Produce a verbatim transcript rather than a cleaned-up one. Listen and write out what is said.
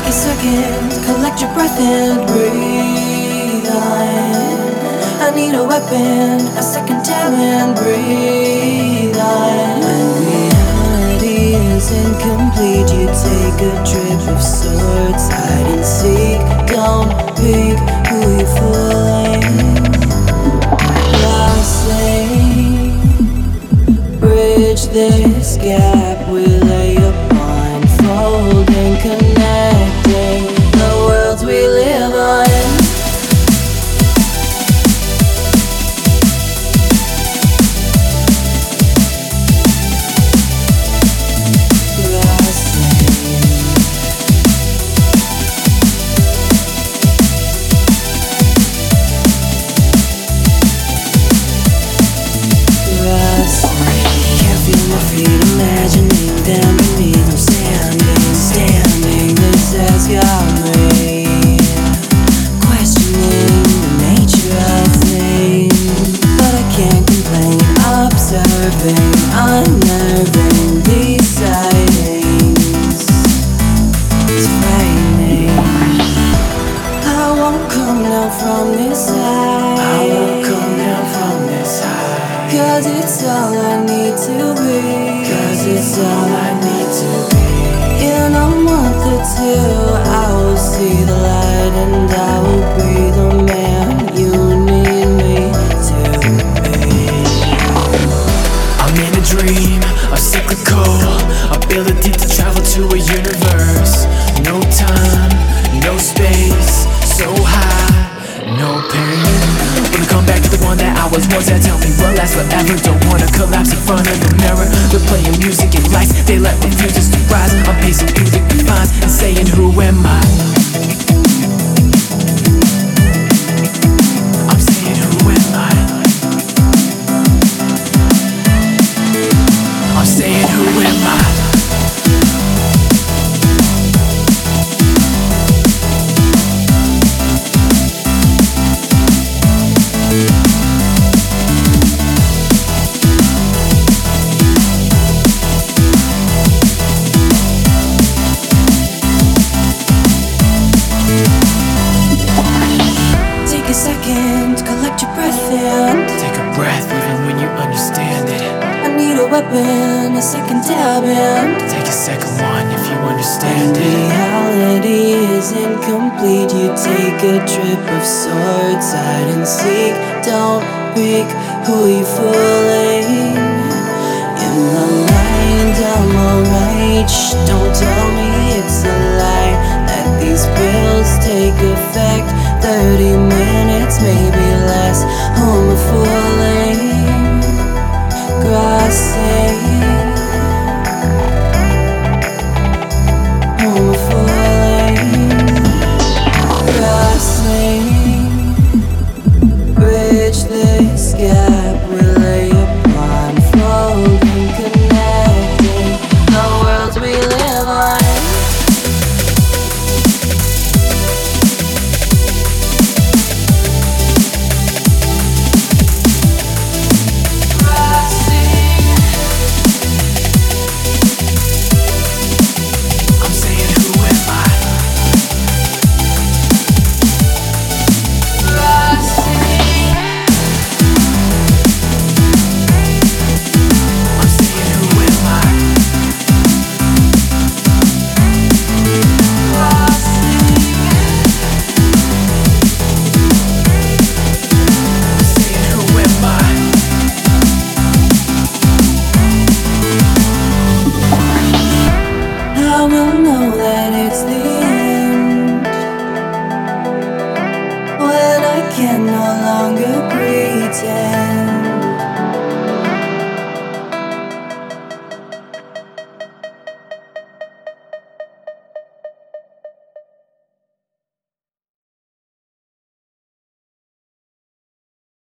Take a second, collect your breath and breathe on. I need a weapon, a second tab and breathe on. When reality is incomplete, you take a trip of sorts. Hide and seek, don't pick who you're fooling. Losing, bridge this gap we lay upon, folding, connecting the worlds we live on. Imagining them beneath, I'm standing, standing. This has got me questioning the nature of things, but I can't complain. Observing, unnerving these sightings. It's frightening. I won't come down from this high. I won't come down from this high. Cause it's all I need to be. Cause it's all I need to be. In a month or two I will see the light, and I will be the man you need me to be. I'm in a dream, a cyclical ability to travel to a universe. No time, no space, so high, no pain. Wanna come back to the one that I was once at. Tell me what lasts forever. Don't wanna collapse in front of the mirror. They're playing music and lights, they let the fuses to rise. I'm pacing through the confines and saying, who am I? I'm saying, who am I? I'm saying, who am I? Second, collect your breath and take a breath even when you understand it. I need a weapon, a second tab and take a second one if you understand it. Reality is incomplete, you take a trip of sorts. Hide and seek, don't pick who you're fooling. In my mind I'm alright, shh, don't tell me it's a lie. Let these pills take effect, thirty minutes, maybe less.